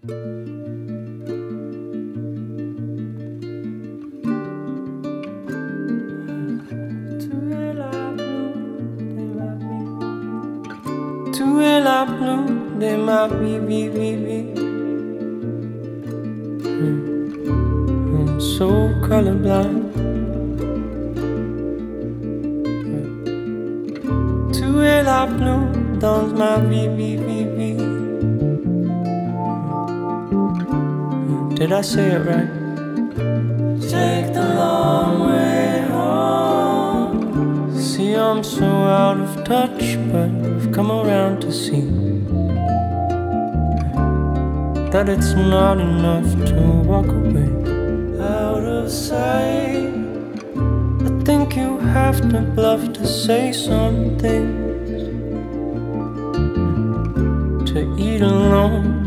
Tout est la blue de ma vie, vie, vie, vie. I'm so colorblind. Tout est la blue dans ma vie, vie, vie, vie. Did I say it right? Take the long way home. See, I'm so out of touch, but I've come around to see that it's not enough to walk away. Out of sight, I think you have to bluff to say something, to eat alone